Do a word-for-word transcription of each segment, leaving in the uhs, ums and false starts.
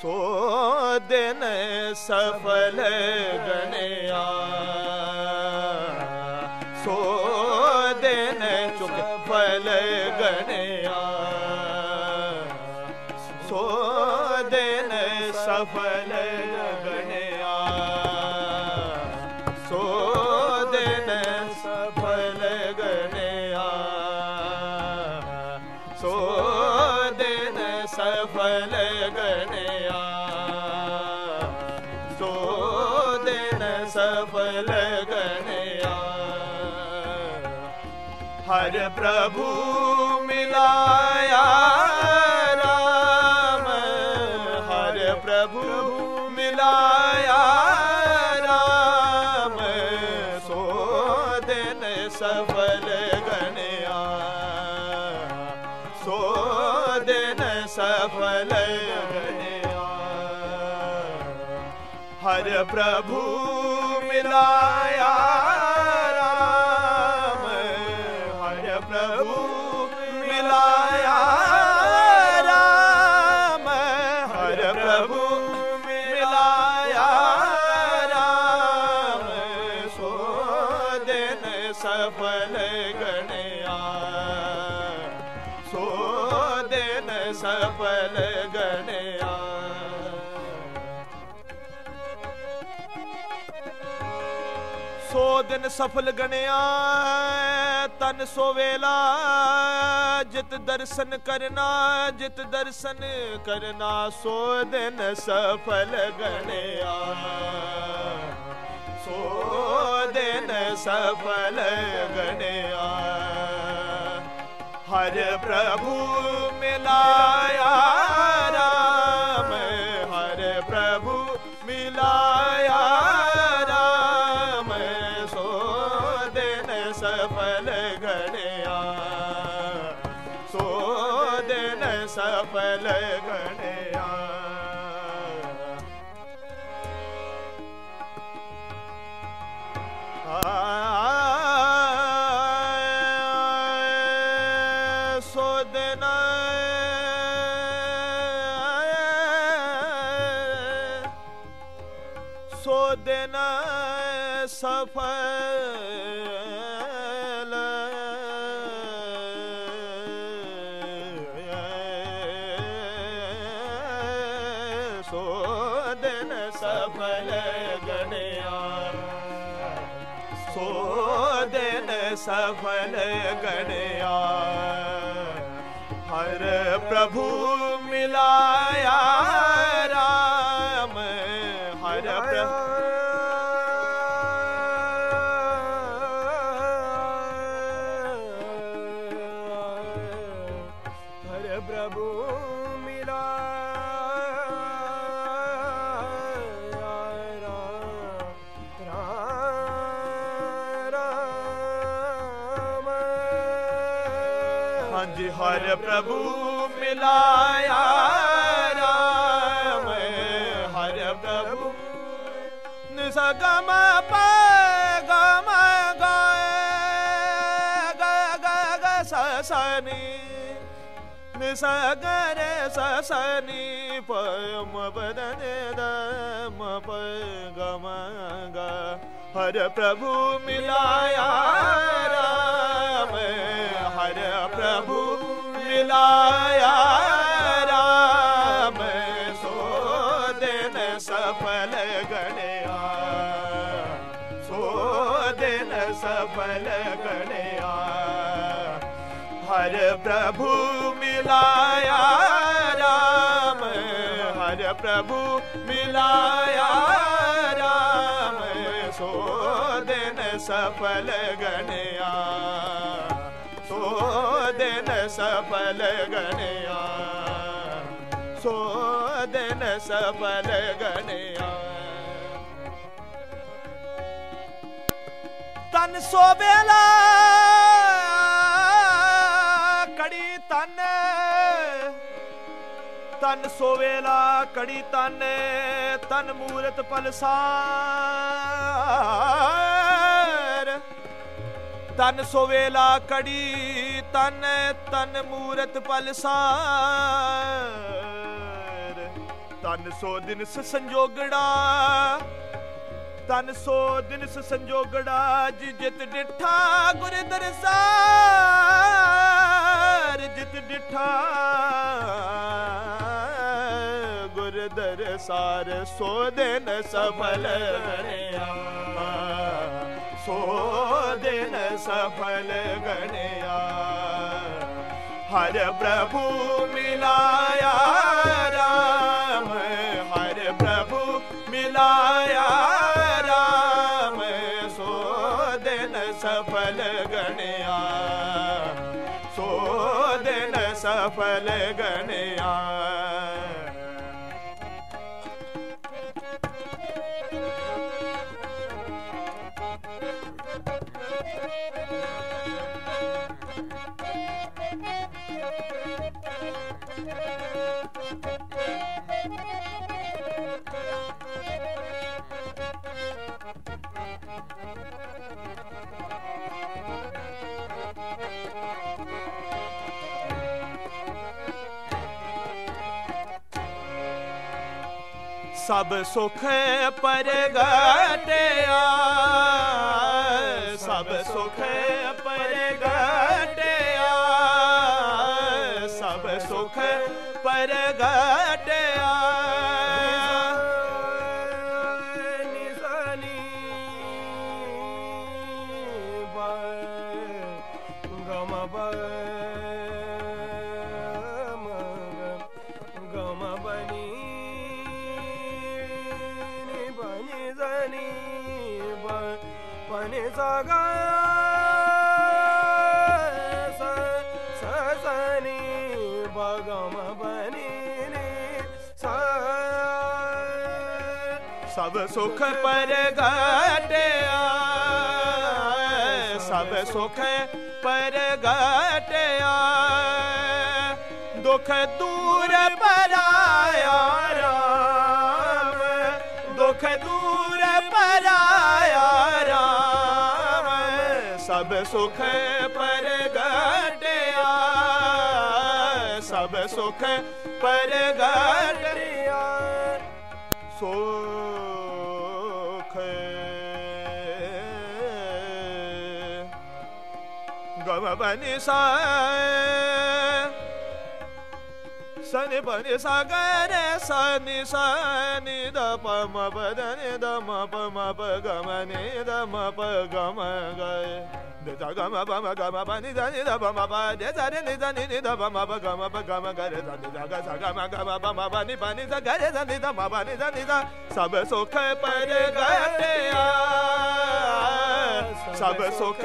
सो दिन सफल गणिया, सो दिन चुक फल गणिया, सो दिन सफल गणिया, सो दिन सफल गणिया, सो दिन सफल गणिया, सो दिन सफल गणिया। हर प्रभु मिलाया राम, हर प्रभु मिलाया राम, सो दिन सफल गणिया, सो दिन सफल गणिया। हर प्रभु मिलाया राम, हर प्रभु मिलाया राम, हर प्रभु मिलाया राम, सो दिन सफल गणिया, सो दिन सफल गणिया। सो दिन सफल गणिया तन सो वेला, जित दर्शन करना जित दर्शन करना, सो दिन सफल गणिया, सो दिन सफल गणिया। हर प्रभु मिलाया राम, हर प्रभु मिलाया राम, सो दिन सफल गणिया, सो दिन सफल गणिया। सो दिन सो दिन सफल सो दिन सफल गणिया, सो दिन सफल गणिया। हर प्रभु मिलाया राम, हर प्रभु हर प्रभु मिलाया राम, हाँ जी हर प्रभु मिलाया राम, हर प्रभु निसगम प गम ग ग ग ग स स नि निसगर स स नि प म प द नि द म प गम ग। हर प्रभु मिलाया राम, हर प्रभु मिलाया राम, सो दिन सफल गणिया, सो दिन सफल गणिया। हर प्रभु मिलाया राम, हर प्रभु मिलाया राम, सो दिन सफल गणिया, सो दिन सफल गणिया, सो दिन सफल गणिया। तन सो वेला कड़ी तन, तन सो वेला कड़ी तन, तन मूरत पलसार। तन सो वेला कड़ी तन, तन मूरत पलसार। तन सो दिनस संजोगड़ा तन सो दिनस संजोगड़ा जी जित डिठा गुर दरसार जित डिठा गुर दरसार सो दिन सफल गणया सो दिन सफल गणया हर प्रभु मिलाया राम हर प्रभु मिलाया राम सो दिन सफल गणया सो दिन सफल गणया सब सुख परगटया सब सुख परगटया सब सुख परगटया निशानी गम गम बनी पनि सगा सनी बगम बनी सब सुख परगटया सब सुख परगटया दुख दूर पराया राम दुख दूर पराया राम सब सुख परगटया सब सुख परगटया सुख गम बनि सा सनि बनि सागर सनि सनि द प म प द नि द म प म प ग म नि द म प ग म ग द द ग म प म ग म प नि द नि द प म प द द नि द नि नि द प म प ग म प ग म ग रे द नि द ग स ग म ग म प म प नि प नि द ग रे द नि द म प नि द नि द सब सुख परगटया सब सुख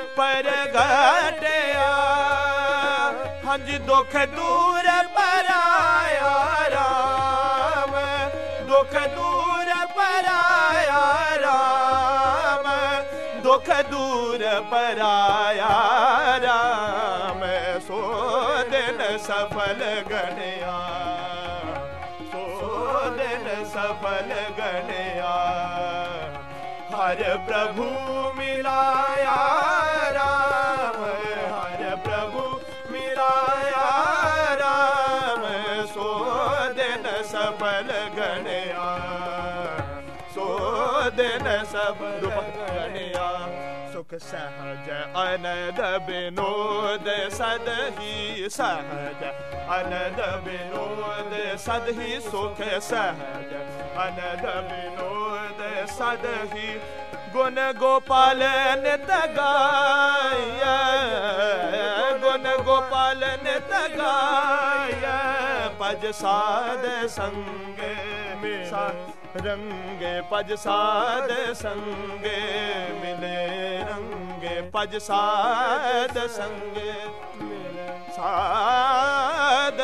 परगटया हाँ जी दुख दूर पराया राम दुख दूर पराया राम दुख दूर पराया राम सो दिन सफल गणया सो दिन सफल गणया हर प्रभु मिलाया राम हर प्रभु मिलाया राम सो दिन सफल गणया सो दिन सफल गणया सुख सहज अनद विनोद सदहि सहज अनद विनोद सदहि सुख सहज अनद विनोद सदहि गुण गोपाल नित गाय गुण गोपाल नित गाय पज साध संग में रंगे पज साध संगे मिले रंगे पज साध संगे मिले साध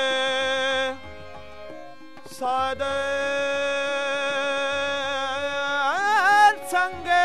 साध संगे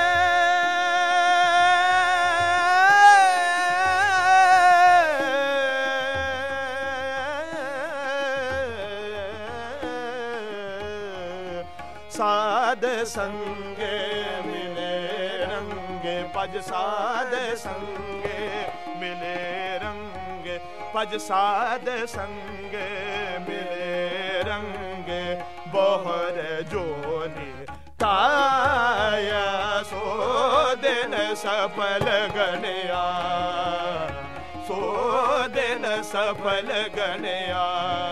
साध संगे मिले रंगे पज साध संगे मिले रंगे पज साध संगे मिले रंगे संगे बोहर जोनी काया सो दिन सफल गणया सो दिन सफल गणया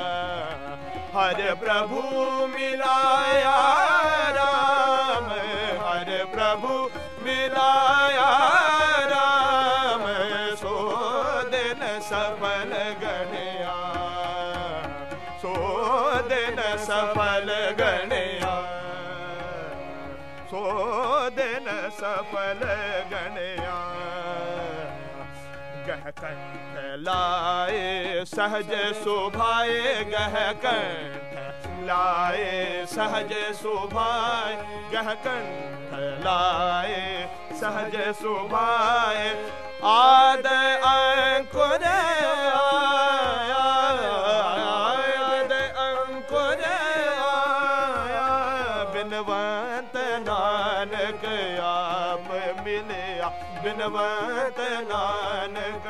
हर प्रभु मिलाया राम हर प्रभु मिलाया राम सो दिन सफल गणया सो दिन सफल गणया सो दिन सफल गणया गह कंठ लाए सहज शोभाए गह कंठ लाए सहज शोभाए गह कंठ लाए सहज शोभाए आद अंकुर आया आद अंकुर आया बिनवंत नानक आप मिलया बिनवंत नानक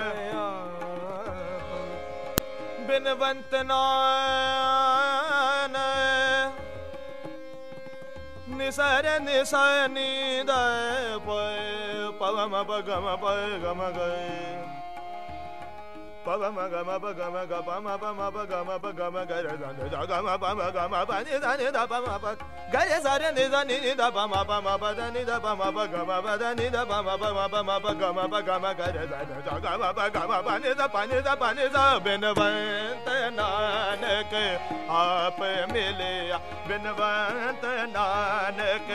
बिनवंत नान निसर निसनी द पवम पगम पगम गए पवम गम पगम गम पम पगम पगम गर गम पम गम पनि धनि द पम प गरे सरे नि ध नि द पम पम प ध नि द पम पगम प ध नि द पम पम पम पगम पगम गर गम पगम पनि द पनि द पनि द बिनवंत नानक आप मिले बिनवंत नानक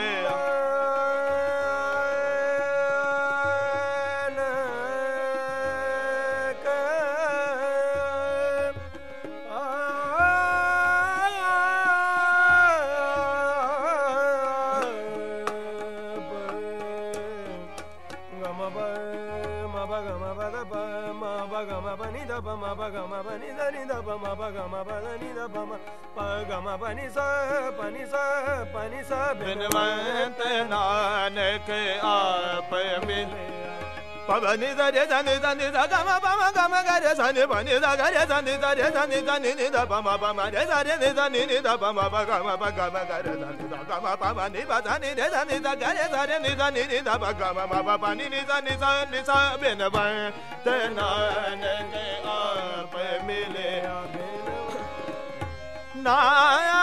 बिनवंत नानक आप मिले पवनि दरे धनि धनि ध गम पम गम गरे धनि पनि ध गरे धनि दरे धनि धनि नि ध पम पम रे दरे नि धनि नि ध पम प गम प गम गरे धनि ध गम पम नि प धनि रे धनि ध गरे धरे नि धनि नि ध प गम प पनि नि धनि ध नि ध बिनवंत नानक आप मिले नाया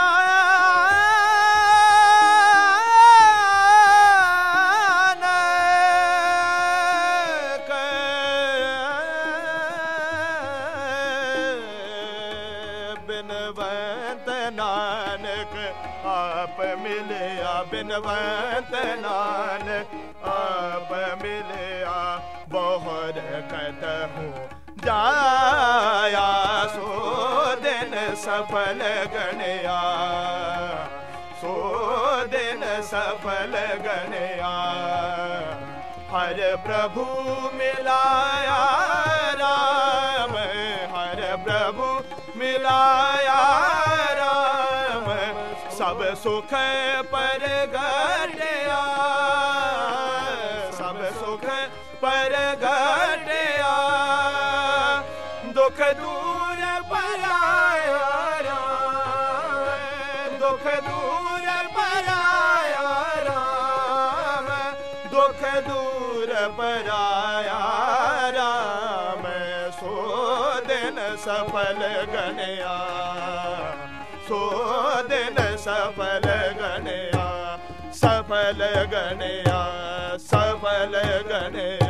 बिनवंत नानक आप मिलया बिनवंत नानक आप मिलया बोहर कतहु जाया सो दिन सफल गणया सो दिन सफल गणया हर प्रभु मिलाया राम हर प्रभु मिलाया राम सब सुख पर गटया सब सुख पर गटया दुख दूर पराया राम दुख दूर पराया राम दुख दूर पराया राम सो दिन सफल गणया सो दिन सफल गणया सफल गणया सफल गणया